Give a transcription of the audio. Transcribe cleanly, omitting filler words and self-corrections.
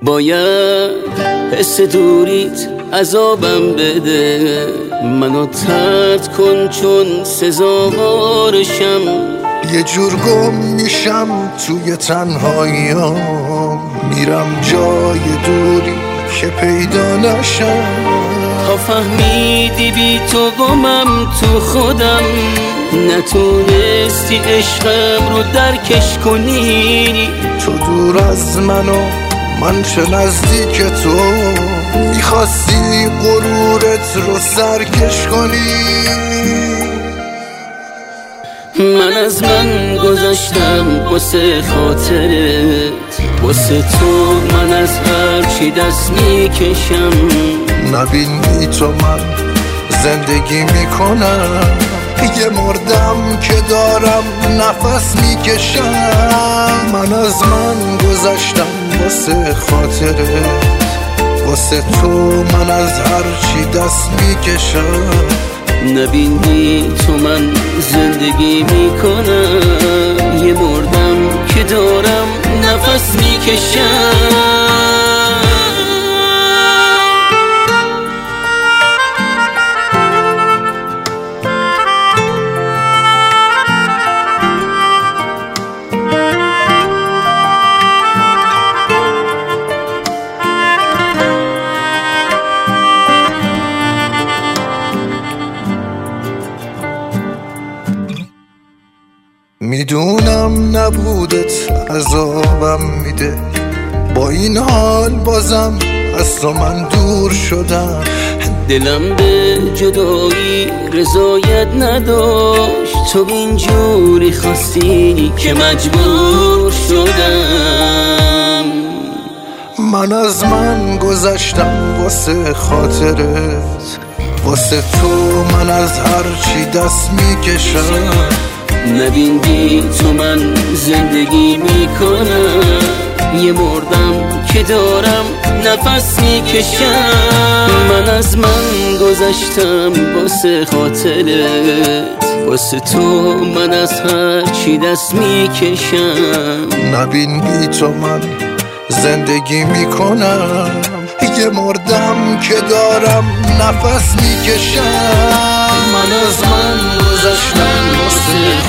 باید حس دوریت عذابم بده، منو طرد کن چون سزاوارشم. یه جور گم میشم توی تنهاییام، میرم جای دوری که پیدا نشم. تا فهمیدی بی تو گمم تو خودم، نتونستی عشقم رو درکش کنی. تو دور از منو من چه نزدیک تو، میخواستی غرورت رو سرکش کنی. من از من گذاشتم واسه خاطرت، واسه تو من از هرچی دست میکشم. نبین بی تو من زندگی میکنم، یه مردم که دارم نفس میکشم. من از من گذاشتم واسه خاطرت، واسه تو من از هرچی دست میکشم. نبینی تو من زندگی میکنم، یه مردم که دارم نفس میکشم. میدونم نبودت عذابم میده، با این حال بازم از تو من دور شدم. دلم به جدایی رضایت نداشت، تو اینجوری خواستی که مجبور شدم. من از من گذشتم واسه خاطرت، واسه تو من از هرچی دست میکشم. نبین بی تو من زندگی میکنم، یه مردم که دارم نفس میکشم. من از من گذشتم واسه خاطرت، واسه تو من از هرچی دست میکشم. نبین بی تو من زندگی میکنم، یه مردم که دارم نفس میکشم. من از من گذشتم واسه